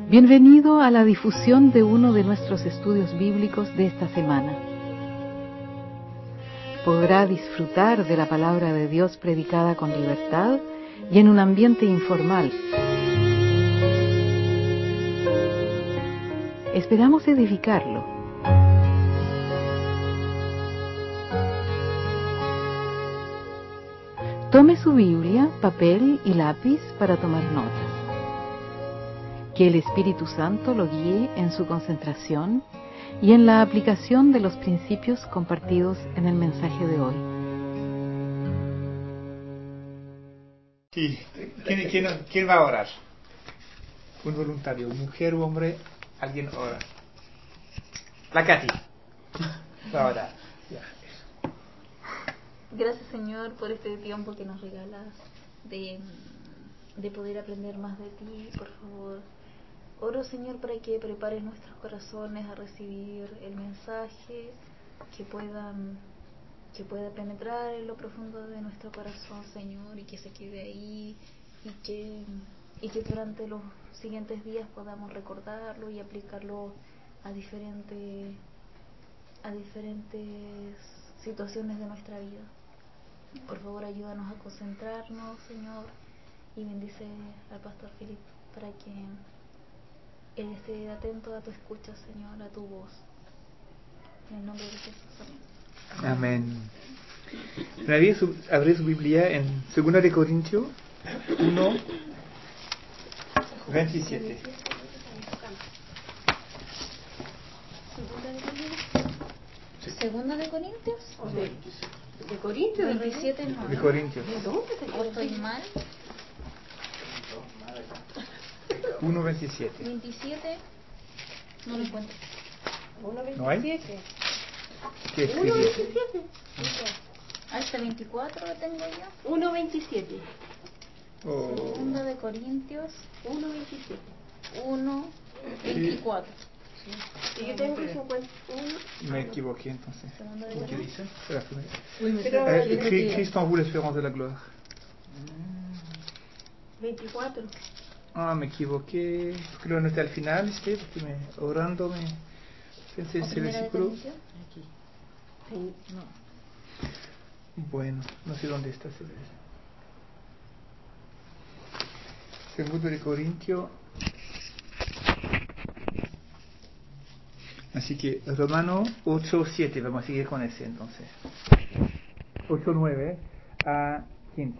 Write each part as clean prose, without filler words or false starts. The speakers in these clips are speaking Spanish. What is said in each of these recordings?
Bienvenido a la difusión de uno de nuestros estudios bíblicos de esta semana. Podrá disfrutar de la palabra de Dios predicada con libertad y en un ambiente informal. Esperamos edificarlo. Tome su Biblia, papel y lápiz para tomar notas. Que el Espíritu Santo lo guíe en su concentración y en la aplicación de los principios compartidos en el mensaje de hoy. Sí. ¿Quién va a orar? Un voluntario, mujer o hombre, alguien ora. La Katy va a orar. Ya. Gracias, Señor, por este tiempo que nos regalas de poder aprender más de ti. Por favor, oro, Señor, para que prepares nuestros corazones a recibir el mensaje, que pueda penetrar en lo profundo de nuestro corazón, Señor, y que se quede ahí, y que durante los siguientes días podamos recordarlo y aplicarlo a diferentes situaciones de nuestra vida. Por favor, ayúdanos a concentrarnos, Señor, y bendice al pastor Philip para que él esté atento a tu escucha, Señor, a tu voz. En el nombre de Jesús, amén. Amén. Abrí su Biblia en 2 de Corintios 1, 27. ¿Segunda de Corintios? ¿De Corintios? 27 no. De Corintios. ¿De dónde te ¿O estoy mal? 1, 27. 27 no lo encuentro. ¿No hay? 1.27. ¿Qué escribí? 1.27. Hasta 24 lo tengo yo. 1.27. Segunda de Corintios 1.27. 1:24. Y yo tengo 51. Me equivoqué entonces. Segunda de ¿Qué Corintios. dice? C'est la première. Pero Christ en vous l'espérance de la gloire. 24. Ah, me equivoqué. Porque lo anoté al final, ¿sí? Porque orando pensé ¿O ese primera de versículo. Corintios? No. Bueno, no sé dónde está ese Segundo de Corintios. Así que Romano 8:7, vamos a seguir con ese entonces. 8:9 a 15.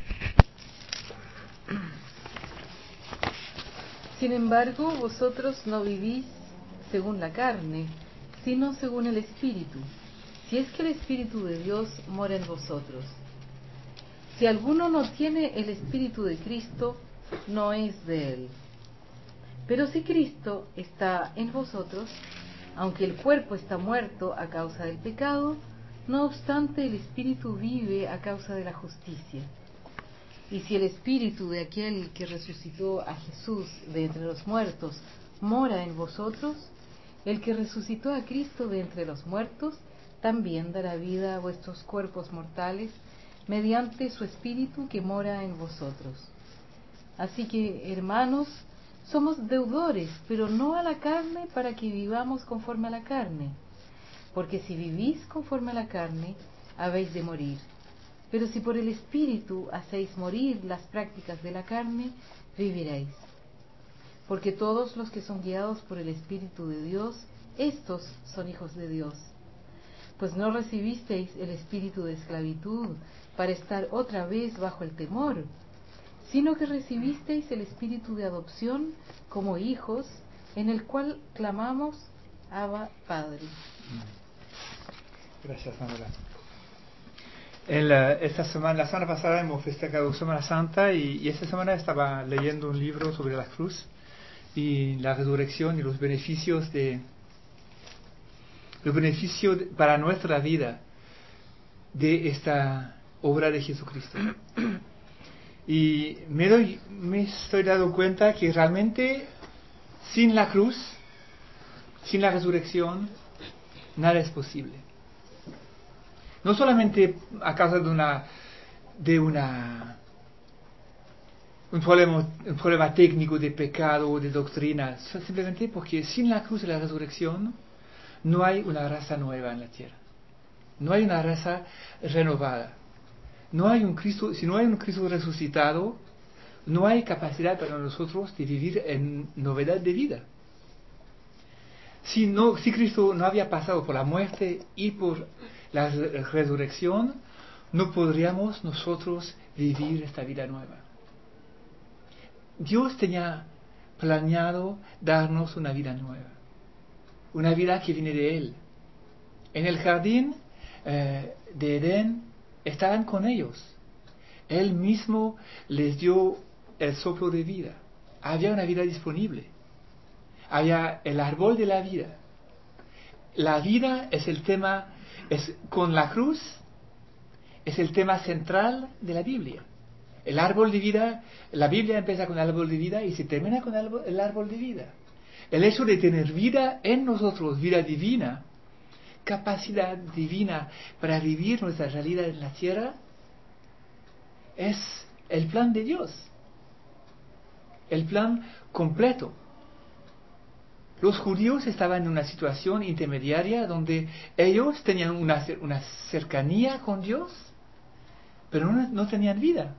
Sin embargo, vosotros no vivís según la carne, sino según el Espíritu, si es que el Espíritu de Dios mora en vosotros. Si alguno no tiene el Espíritu de Cristo, no es de él. Pero si Cristo está en vosotros, aunque el cuerpo está muerto a causa del pecado, no obstante el Espíritu vive a causa de la justicia. Y si el Espíritu de aquel que resucitó a Jesús de entre los muertos mora en vosotros, el que resucitó a Cristo de entre los muertos también dará vida a vuestros cuerpos mortales mediante su Espíritu que mora en vosotros. Así que, hermanos, somos deudores, pero no a la carne para que vivamos conforme a la carne. Porque si vivís conforme a la carne, habéis de morir. Pero si por el Espíritu hacéis morir las prácticas de la carne, viviréis. Porque todos los que son guiados por el Espíritu de Dios, estos son hijos de Dios. Pues no recibisteis el espíritu de esclavitud para estar otra vez bajo el temor, sino que recibisteis el espíritu de adopción como hijos, en el cual clamamos, Abba, Padre. Gracias, Manuela. La semana pasada hemos festejado Semana Santa y esta semana estaba leyendo un libro sobre la cruz y la resurrección y los beneficios para nuestra vida de esta obra de Jesucristo. Y me estoy dando cuenta que realmente sin la cruz, sin la resurrección, nada es posible. No solamente a causa de una un problema técnico de pecado o de doctrina, simplemente porque sin la cruz y la resurrección no hay una raza nueva en la tierra. No hay una raza renovada. No hay un Cristo, si no hay un Cristo resucitado, no hay capacidad para nosotros de vivir en novedad de vida. Si Cristo no había pasado por la muerte y por la resurrección, no podríamos nosotros vivir esta vida nueva. Dios tenía planeado darnos una vida nueva, una vida que viene de Él. En el jardín de Edén estaban con ellos. Él mismo les dio el soplo de vida. Había una vida disponible. Había el árbol de la vida. La vida es el tema, con la cruz, es el tema central de la Biblia. El árbol de vida, la Biblia empieza con el árbol de vida y se termina con el árbol de vida. El hecho de tener vida en nosotros, vida divina, capacidad divina para vivir nuestra realidad en la tierra, es el plan de Dios. El plan completo. Los judíos estaban en una situación intermediaria donde ellos tenían una cercanía con Dios, pero no tenían vida.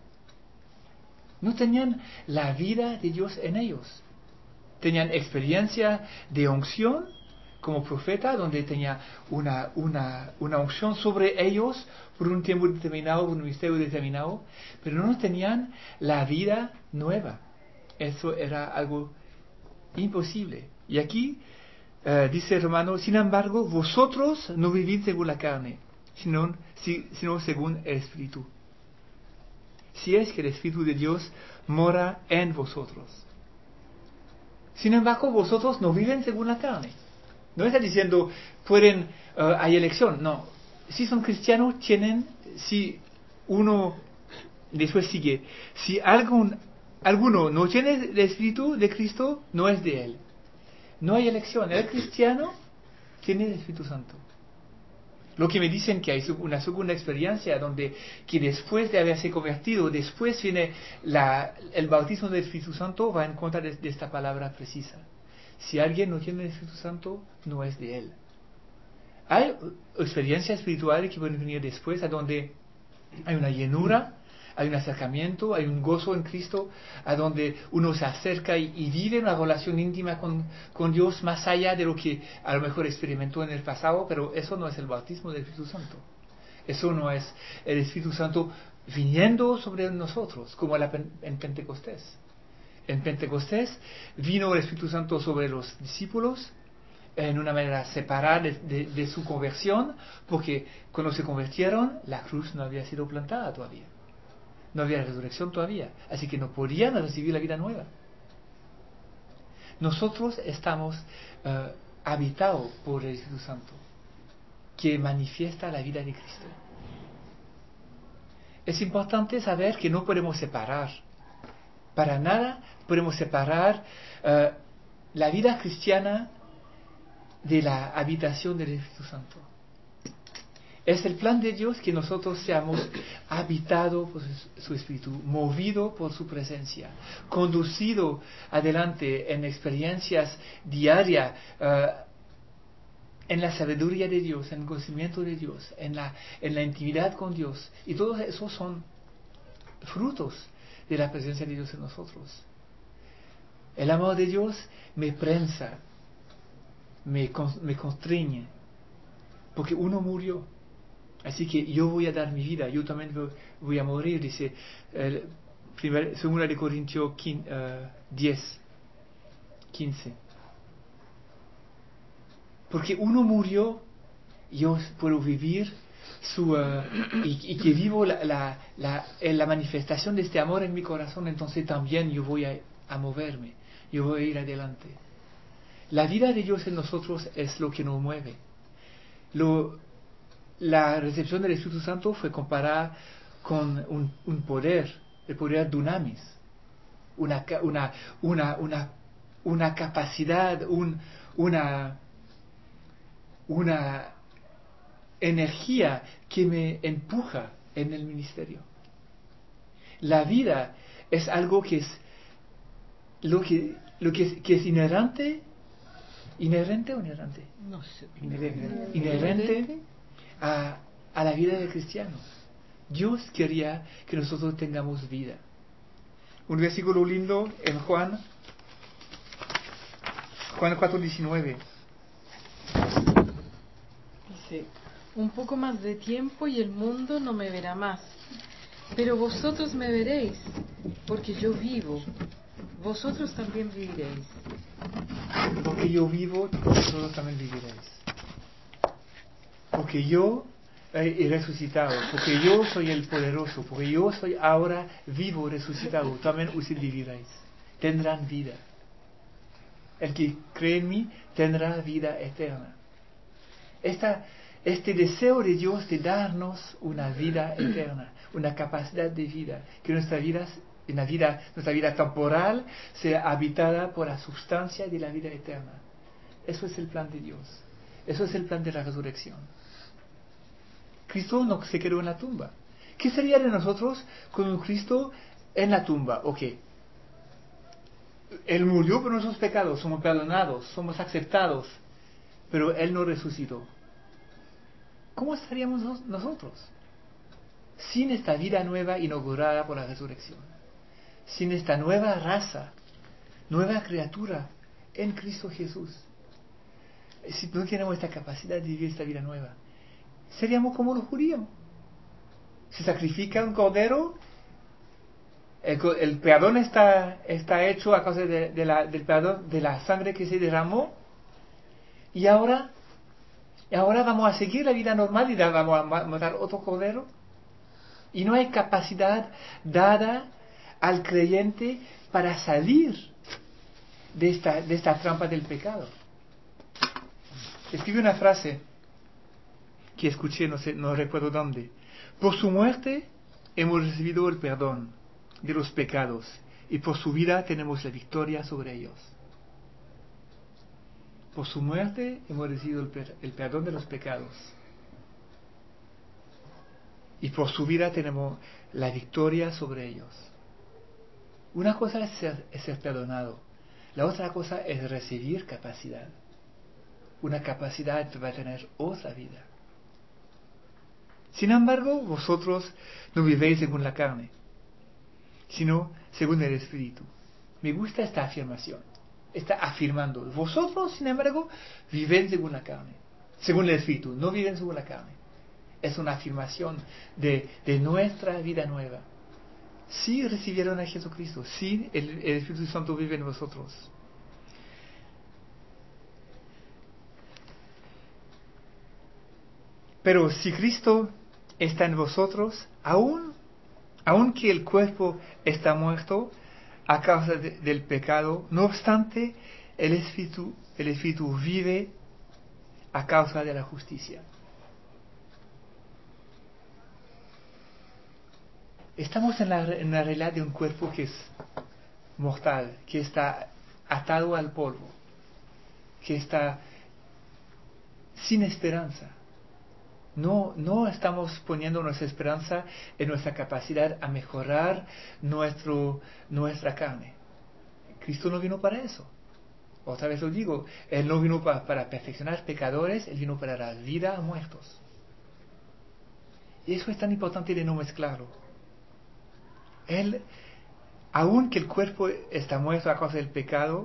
No tenían la vida de Dios en ellos. Tenían experiencia de unción como profeta, donde tenía una unción sobre ellos por un tiempo determinado, por un ministerio determinado, pero no tenían la vida nueva. Eso era algo imposible. Y aquí dice Romano, sin embargo, vosotros no vivís según la carne, sino según el Espíritu. Si es que el Espíritu de Dios mora en vosotros. Sin embargo, vosotros no viven según la carne. No está diciendo, hay elección. No. Si son cristianos, si uno después sigue, si alguno no tiene el Espíritu de Cristo, no es de Él. No hay elección. El cristiano tiene el Espíritu Santo. Lo que me dicen que hay una segunda experiencia que después de haberse convertido, después viene el bautismo del Espíritu Santo, va en contra de esta palabra precisa. Si alguien no tiene el Espíritu Santo, no es de Él. Hay experiencias espirituales que pueden venir después, a donde hay una llenura, hay un acercamiento, hay un gozo en Cristo, a donde uno se acerca y vive una relación íntima con Dios más allá de lo que a lo mejor experimentó en el pasado, pero eso no es el bautismo del Espíritu Santo. Eso no es el Espíritu Santo viniendo sobre nosotros, como en Pentecostés. En Pentecostés vino el Espíritu Santo sobre los discípulos en una manera separada de su conversión, porque cuando se convirtieron, la cruz no había sido plantada todavía. No había resurrección todavía, así que no podían recibir la vida nueva. Nosotros estamos habitados por el Espíritu Santo, que manifiesta la vida de Cristo. Es importante saber que no podemos separar, para nada podemos separar la vida cristiana de la habitación del Espíritu Santo. Es el plan de Dios que nosotros seamos habitados por su Espíritu, movidos por su presencia, conducidos adelante en experiencias diarias, en la sabiduría de Dios, en el conocimiento de Dios, en la intimidad con Dios. Y todos esos son frutos de la presencia de Dios en nosotros. El amor de Dios me prensa, me constriñe, porque uno murió. Así que yo voy a dar mi vida, yo también voy a morir, dice 2 de Corintios 10, 15. Porque uno murió, yo puedo vivir y que vivo la manifestación de este amor en mi corazón, entonces también yo voy a moverme, yo voy a ir adelante. La vida de Dios en nosotros es lo que nos mueve. La recepción del Espíritu Santo fue comparada con un poder, el poder dunamis, una capacidad, una energía que me empuja en el ministerio. La vida es algo que es que es inherente o inherente No sé. inherente a la vida del cristiano. Dios quería que nosotros tengamos vida. Un versículo lindo en Juan 4:19. Dice, un poco más de tiempo y el mundo no me verá más, pero vosotros me veréis, porque yo vivo, vosotros también viviréis. Porque yo vivo, vosotros también viviréis. Porque yo he resucitado, porque yo soy el poderoso, porque yo soy ahora vivo, resucitado, también ustedes viviréis. Tendrán vida. El que cree en mí tendrá vida eterna. Este deseo de Dios de darnos una vida eterna, una capacidad de vida, que nuestra vida temporal sea habitada por la sustancia de la vida eterna. Eso es el plan de Dios. Eso es el plan de la resurrección. Cristo no se quedó en la tumba. ¿Qué sería de nosotros con un Cristo en la tumba? Ok. Él murió por nuestros pecados, somos perdonados, somos aceptados, pero Él no resucitó. ¿Cómo estaríamos nosotros? Sin esta vida nueva inaugurada por la resurrección. Sin esta nueva raza, nueva criatura en Cristo Jesús. Si no tenemos esta capacidad de vivir esta vida nueva, seríamos como los judíos. Se sacrifica un cordero, el perdón está hecho a causa del perdón de la sangre que se derramó, y ahora vamos a seguir la vida normal y vamos a matar otro cordero. Y no hay capacidad dada al creyente para salir de esta trampa del pecado. Escribí una frase que escuché, no recuerdo dónde. Por su muerte hemos recibido el perdón de los pecados y por su vida tenemos la victoria sobre ellos. Por su muerte hemos recibido el perdón de los pecados y por su vida tenemos la victoria sobre ellos. Una cosa es ser perdonado, la otra cosa es recibir capacidad. Una capacidad para tener otra vida. Sin embargo, vosotros no vivéis según la carne, sino según el Espíritu. Me gusta esta afirmación. Está afirmando. Vosotros, sin embargo, vivéis según la carne, según el Espíritu. No viven según la carne. Es una afirmación de nuestra vida nueva. Sí recibieron a Jesucristo. Sí, el Espíritu Santo vive en vosotros. Pero si Cristo está en vosotros, aunque el cuerpo está muerto a causa del pecado, no obstante, el Espíritu vive a causa de la justicia. Estamos en la realidad de un cuerpo que es mortal, que está atado al polvo, que está sin esperanza. No estamos poniendo nuestra esperanza en nuestra capacidad a mejorar nuestra carne. Cristo no vino para eso. Otra vez lo digo, Él no vino para perfeccionar pecadores, Él vino para dar vida a muertos. Y eso es tan importante de no mezclarlo. Él, aunque el cuerpo está muerto a causa del pecado,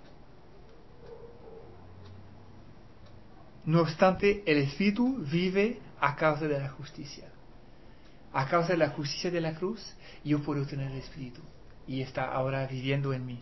no obstante, el Espíritu vive a causa de la justicia. A causa de la justicia de la cruz, yo puedo tener el Espíritu. Y está ahora viviendo en mí.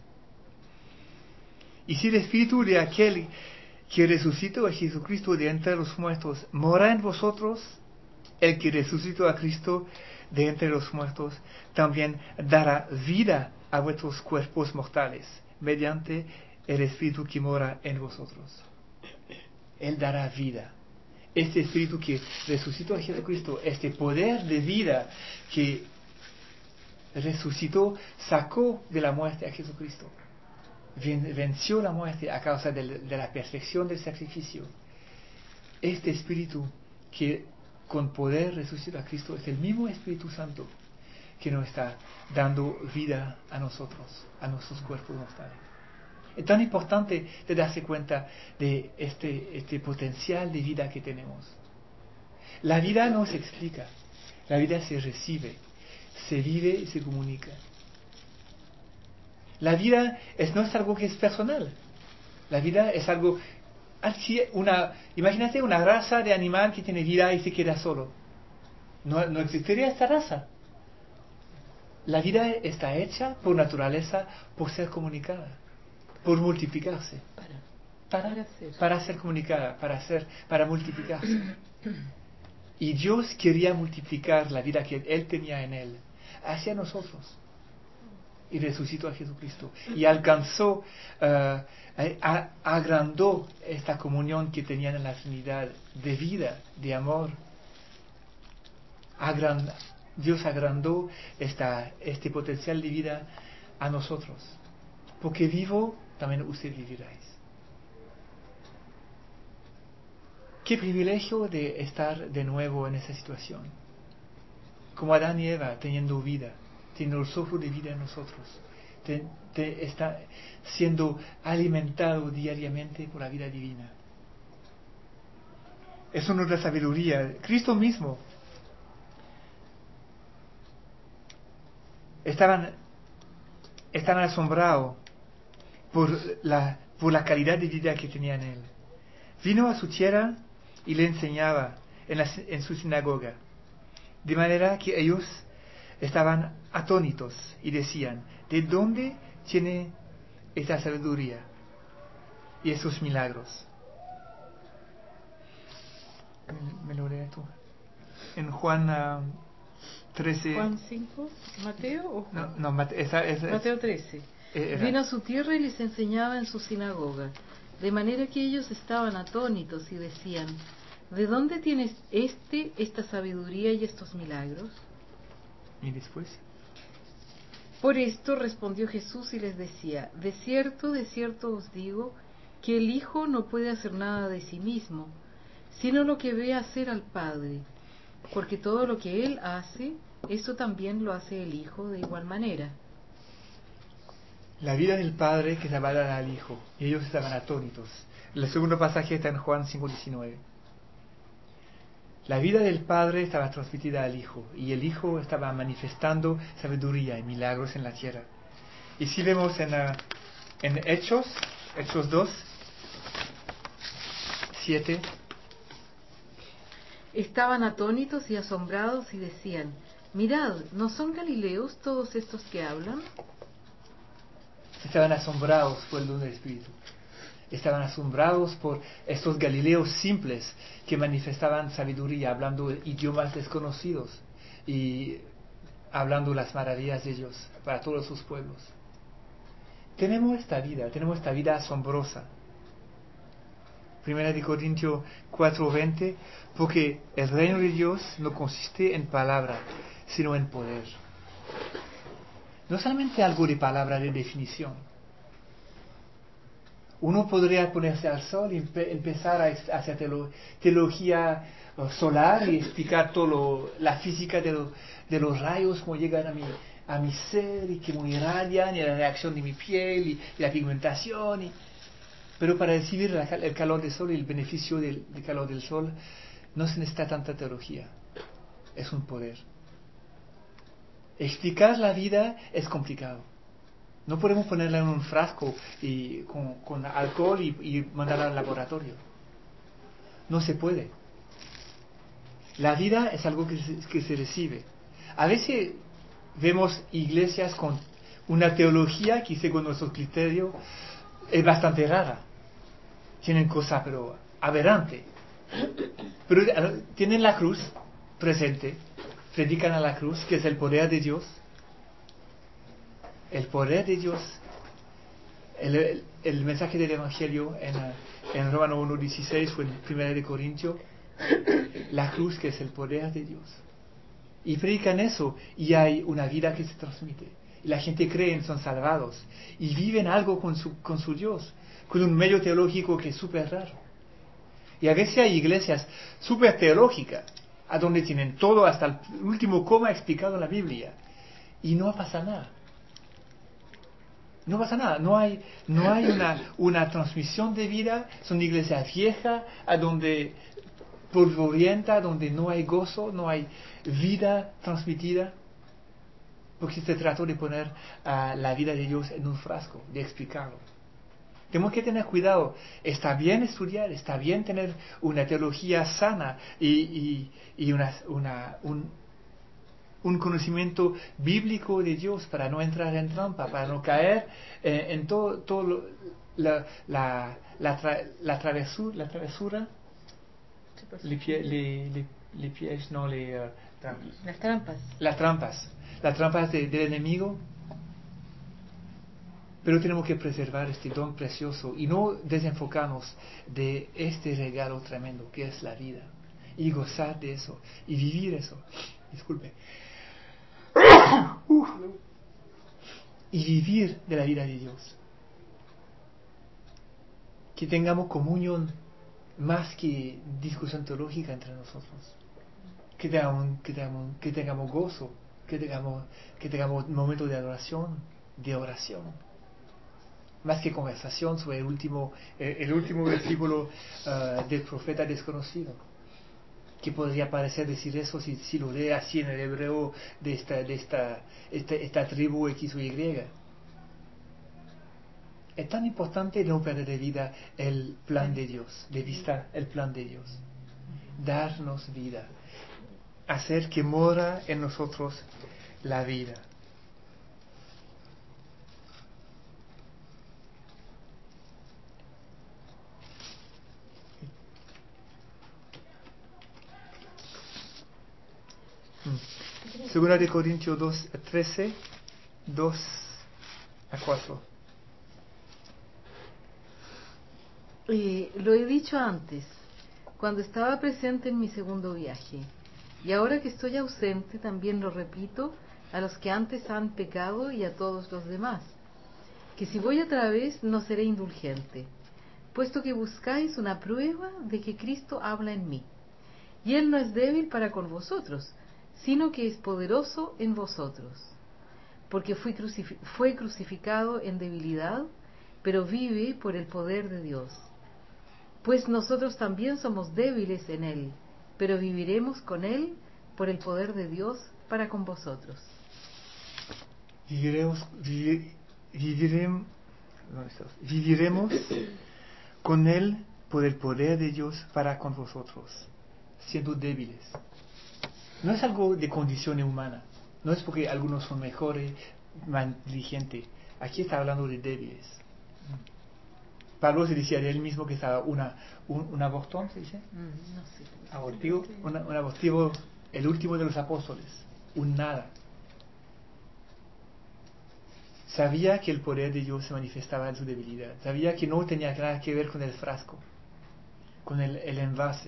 Y si el Espíritu de aquel que resucitó a Jesucristo de entre los muertos mora en vosotros, el que resucitó a Cristo de entre los muertos también dará vida a vuestros cuerpos mortales, mediante el Espíritu que mora en vosotros. Él dará vida. Este Espíritu que resucitó a Jesucristo, este poder de vida que resucitó, sacó de la muerte a Jesucristo. Venció la muerte a causa de la perfección del sacrificio. Este Espíritu que con poder resucitó a Cristo es el mismo Espíritu Santo que nos está dando vida a nosotros, a nuestros cuerpos mortales. Es tan importante de darse cuenta de este potencial de vida que tenemos. La vida no se explica, la vida se recibe, se vive y se comunica. La vida no es algo que es personal. La vida es algo así, imagínate una raza de animal que tiene vida y se queda solo. No existiría esta raza. La vida está hecha por naturaleza, por ser comunicada, por multiplicarse. Para ser comunicada, para multiplicarse. Y Dios quería multiplicar la vida que Él tenía en Él hacia nosotros. Y resucitó a Jesucristo. Y alcanzó, agrandó esta comunión que tenían en la Trinidad, de vida, de amor. Dios agrandó este potencial de vida a nosotros. Porque vivo, también usted viviráis. Qué privilegio de estar de nuevo en esa situación. Como Adán y Eva, teniendo vida, teniendo el soplo de vida en nosotros. Está siendo alimentado diariamente por la vida divina. Eso nos da sabiduría. Cristo mismo estaban asombrados por la calidad de vida que tenía en Él. Vino a su tierra y le enseñaba en su sinagoga, de manera que ellos estaban atónitos y decían: ¿de dónde tiene esta sabiduría y esos milagros? ¿Me lo lees tú? En Juan 13. Juan 5, Mateo o Juan? No, Mateo 13. Vino a su tierra y les enseñaba en su sinagoga, de manera que ellos estaban atónitos y decían: ¿de dónde tienes esta sabiduría y estos milagros? ¿Y después? Por esto respondió Jesús y les decía: de cierto os digo, que el Hijo no puede hacer nada de sí mismo, sino lo que ve hacer al Padre, porque todo lo que Él hace, eso también lo hace el Hijo de igual manera. La vida del Padre que se va a dar al Hijo, y ellos estaban atónitos. El segundo pasaje está en Juan 5:19. La vida del Padre estaba transmitida al Hijo, y el Hijo estaba manifestando sabiduría y milagros en la tierra. Y si vemos en Hechos 2:7, estaban atónitos y asombrados y decían: mirad, ¿no son galileos todos estos que hablan? estaban asombrados por el don del Espíritu. Estaban asombrados por estos galileos simples que manifestaban sabiduría, hablando idiomas desconocidos y hablando las maravillas de Dios para todos sus pueblos. Tenemos esta vida asombrosa. 1 Corintios 4:20, porque el reino de Dios no consiste en palabra, sino en poder. No solamente algo de palabra de definición. Uno podría ponerse al sol y empezar a hacer teología solar y explicar todo la física de los rayos, cómo llegan a mi ser y que me irradian, y la reacción de mi piel y la pigmentación. Pero para recibir el calor del sol y el beneficio del calor del sol no se necesita tanta teología. Es un poder. Explicar la vida es complicado. No podemos ponerla en un frasco y con alcohol y mandarla al laboratorio. No se puede. La vida es algo que se recibe. A veces vemos iglesias con una teología que, según nuestro criterio, es bastante rara. Tienen cosas, pero aberrante. Pero tienen la cruz presente, predican a la cruz, que es el poder de Dios. El poder de Dios, el mensaje del Evangelio en Romano 1:16 o en 1 Corintios, la cruz que es el poder de Dios. Y predican eso y hay una vida que se transmite. Y la gente cree, son salvados. Y viven algo con su Dios, con un medio teológico que es súper raro. Y a veces hay iglesias súper teológicas, a donde tienen todo hasta el último coma explicado en la Biblia. y no pasa nada. No pasa nada, no hay una transmisión de vida. Es una iglesia vieja, a donde polvorienta, donde no hay gozo, no hay vida transmitida, porque se trató de poner la vida de Dios en un frasco, de explicarlo. Tenemos que tener cuidado. Está bien estudiar, está bien tener una teología sana y un conocimiento bíblico de Dios para no entrar en trampa, para no caer en todo la travesura, Las trampas. las trampas del enemigo. Pero tenemos que preservar este don precioso y no desenfocarnos de este regalo tremendo que es la vida, y gozar de eso y vivir eso. Disculpe. Y vivir de la vida de Dios. Que tengamos comunión más que discusión teológica entre nosotros. Que tengamos gozo, que tengamos momentos de adoración, de oración. Más que conversación sobre el último versículo del profeta desconocido. Que podría parecer decir eso si lo lee así en el hebreo de esta tribu X o Y. Es tan importante no perder de vida el plan de Dios, de vista el plan de Dios. Darnos vida, hacer que mora en nosotros la vida. Segunda de Corintios 13, 2 a 4. Lo he dicho antes, cuando estaba presente en mi segundo viaje, y ahora que estoy ausente también lo repito a los que antes han pecado y a todos los demás, que si voy otra vez no seré indulgente, puesto que buscáis una prueba de que Cristo habla en mí. Y Él no es débil para con vosotros, sino que es poderoso en vosotros. Porque fue crucificado en debilidad, pero vive por el poder de Dios. Pues nosotros también somos débiles en Él, pero viviremos con Él por el poder de Dios para con vosotros. Viviremos con Él por el poder de Dios para con vosotros, siendo débiles. No es algo de condición humana, no es porque algunos son mejores, más inteligentes. Aquí está hablando de débiles. Pablo se decía de él mismo que estaba un abortón, ¿se dice? No sé. Abortivo, un abortivo, el último de los apóstoles, un nada. Sabía que el poder de Dios se manifestaba en su debilidad, sabía que no tenía nada que ver con el frasco, con el envase.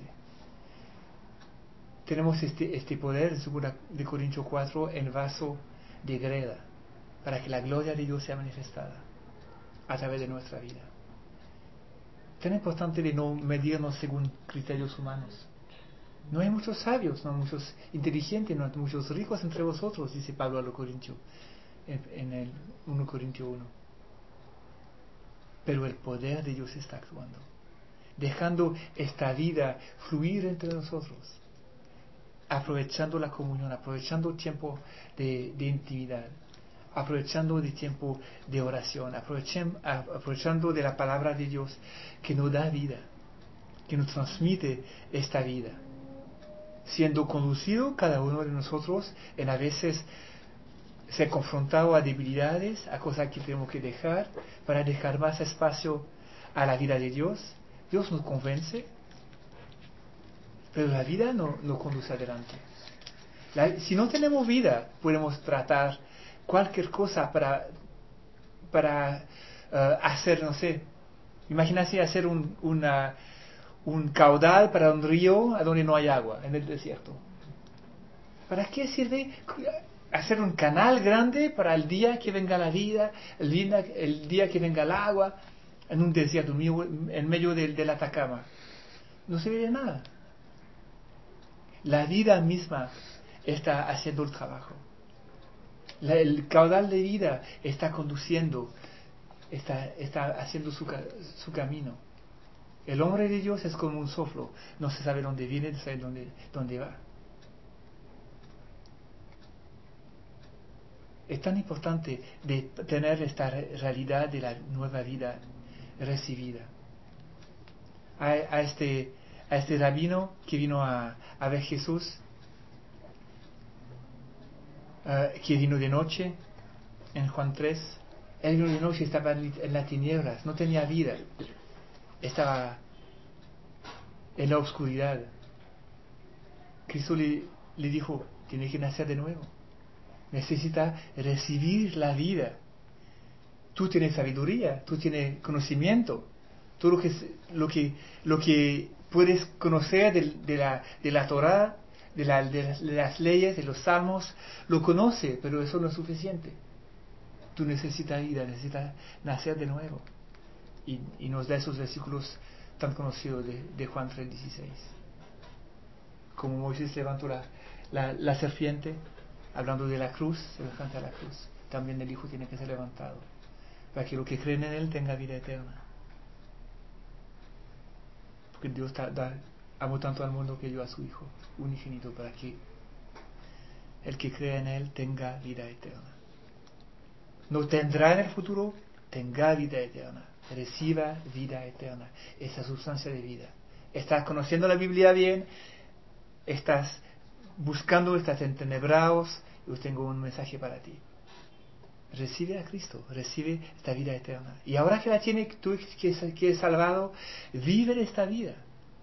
Tenemos este poder, en 2 de Corintios 4, en vaso de greda, para que la gloria de Dios sea manifestada a través de nuestra vida. Tan importante de no medirnos según criterios humanos. No hay muchos sabios, no hay muchos inteligentes, no hay muchos ricos entre vosotros, dice Pablo a los Corintios, en el 1 Corintios 1. Pero el poder de Dios está actuando, dejando esta vida fluir entre nosotros, aprovechando la comunión, aprovechando el tiempo de intimidad, aprovechando el tiempo de oración, aprovechando de la palabra de Dios que nos da vida, que nos transmite esta vida, siendo conducido cada uno de nosotros en a veces ser confrontado a debilidades, a cosas que tenemos que dejar para dejar más espacio a la vida de Dios. Dios nos convence, pero la vida no conduce adelante. Si no tenemos vida, podemos tratar cualquier cosa para hacer, no sé, imagínate hacer un caudal para un río a donde no hay agua, en el desierto. ¿Para qué sirve hacer un canal grande para el día que venga la vida, el día que venga el agua, en un desierto, en medio del Atacama? No sirve de nada. La vida misma está haciendo el trabajo. El caudal de vida está conduciendo, está haciendo su camino. El hombre de Dios es como un soplo, no se sabe dónde viene, no se sabe dónde va. Es tan importante de tener esta realidad de la nueva vida recibida. A este rabino que vino a ver Jesús, que vino de noche, en Juan 3, él vino de noche, estaba en las tinieblas, no tenía vida, estaba en la oscuridad. Cristo le dijo, tiene que nacer de nuevo, necesita recibir la vida. Tú tienes sabiduría, tú tienes conocimiento, todo lo que puedes conocer de la Torá, de las leyes, de los salmos, lo conoce, pero eso no es suficiente. Tú necesitas vida, necesitas nacer de nuevo. Y nos da esos versículos tan conocidos de Juan 3:16. Como Moisés levantó la serpiente, hablando de la cruz, semejante a la cruz, también el Hijo tiene que ser levantado, para que los que creen en Él tenga vida eterna. Porque Dios amó tanto al mundo que dio a su Hijo unigénito, para que el que crea en Él tenga vida eterna. No tendrá en el futuro, tenga vida eterna, reciba vida eterna, esa sustancia de vida. Estás conociendo la Biblia bien, estás buscando, estás entenebrados, yo tengo un mensaje para ti. Recibe a Cristo, recibe esta vida eterna. Y ahora que la tienes, tú que es salvado, vive esta vida.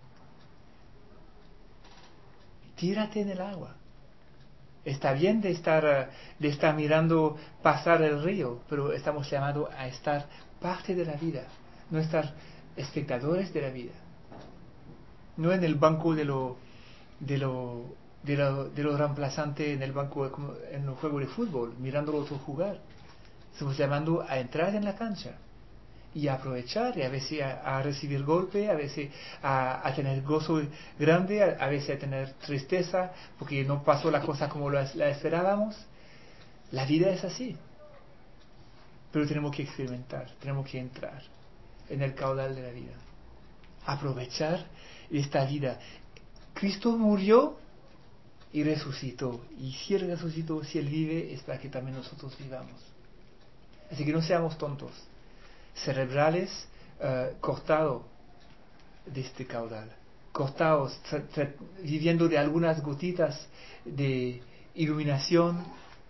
Tírate en el agua. Está bien de estar mirando pasar el río, pero estamos llamados a estar parte de la vida, no estar espectadores de la vida. No en el banco de lo reemplazante, en el banco en el juego de fútbol, mirando a otro jugar. Estamos llamando a entrar en la cancha y a aprovechar, y a veces a recibir golpe, a veces a tener gozo grande, a veces a tener tristeza porque no pasó la cosa como la esperábamos. La vida es así, pero tenemos que experimentar, tenemos que entrar en el caudal de la vida, aprovechar esta vida. Cristo murió y resucitó, y si Él resucitó, si Él vive, es para que también nosotros vivamos. Así que no seamos tontos, cerebrales, cortados de este caudal, cortados, viviendo de algunas gotitas de iluminación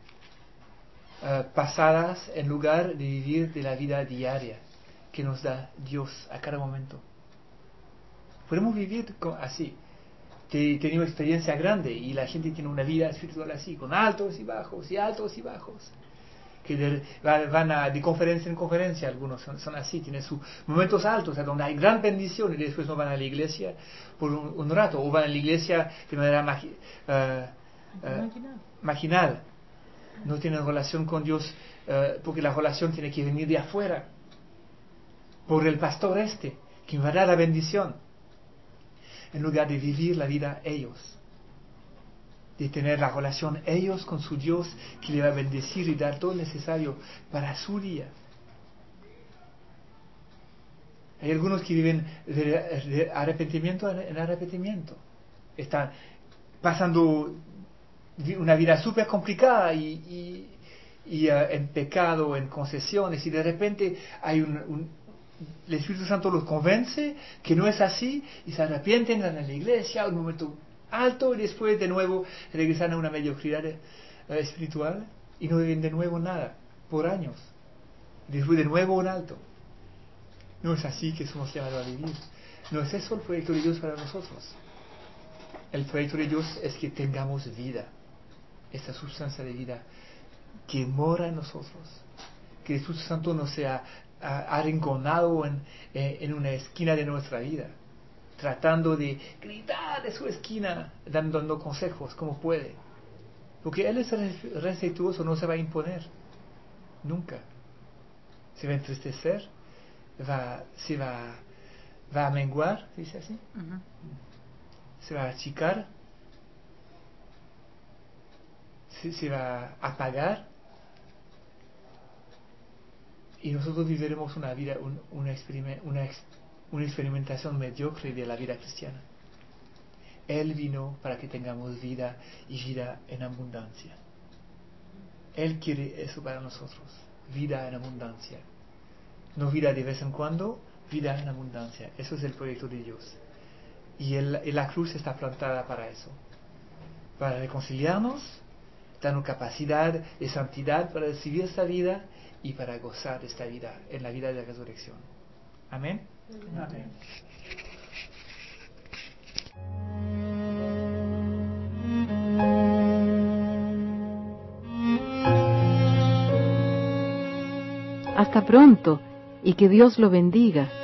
pasadas, en lugar de vivir de la vida diaria que nos da Dios a cada momento. Podemos vivir así. He tenido experiencia grande y la gente tiene una vida espiritual así, con altos y bajos y altos y bajos, que van de conferencia en conferencia. Algunos son así, tienen sus momentos altos, donde hay gran bendición, y después no van a la iglesia por un rato, o van a la iglesia de manera marginal. No tienen relación con Dios, porque la relación tiene que venir de afuera, por el pastor que va a dar la bendición, en lugar de vivir la vida ellos, de tener la relación ellos con su Dios, que le va a bendecir y dar todo necesario para su día. Hay algunos que viven de arrepentimiento en arrepentimiento, están pasando una vida súper complicada y en pecado, en concesiones, y de repente hay el Espíritu Santo los convence que no es así, y se arrepienten, van a la iglesia, un momento alto, y después de nuevo regresan a una mediocridad espiritual, y no ven de nuevo nada, por años, y después de nuevo un alto. No es así que somos llamados a vivir. No es eso el proyecto de Dios para nosotros. El proyecto de Dios es que tengamos vida, esta sustancia de vida que mora en nosotros, que el Espíritu Santo no sea arrinconado en una esquina de nuestra vida, tratando de gritar de su esquina, dando consejos como puede, porque Él es respetuoso, no se va a imponer nunca, se va a entristecer, se va a menguar, dice así, se va a achicar, se va a apagar, y nosotros viviremos una vida, una experimentación mediocre de la vida cristiana. Él vino para que tengamos vida y vida en abundancia. Él quiere eso para nosotros, vida en abundancia. No vida de vez en cuando, vida en abundancia. Eso es el proyecto de Dios. Y la cruz está plantada para eso, para reconciliarnos, darnos capacidad de santidad para recibir esta vida y para gozar de esta vida, en la vida de la resurrección. Amén. Amén. Hasta pronto y que Dios lo bendiga.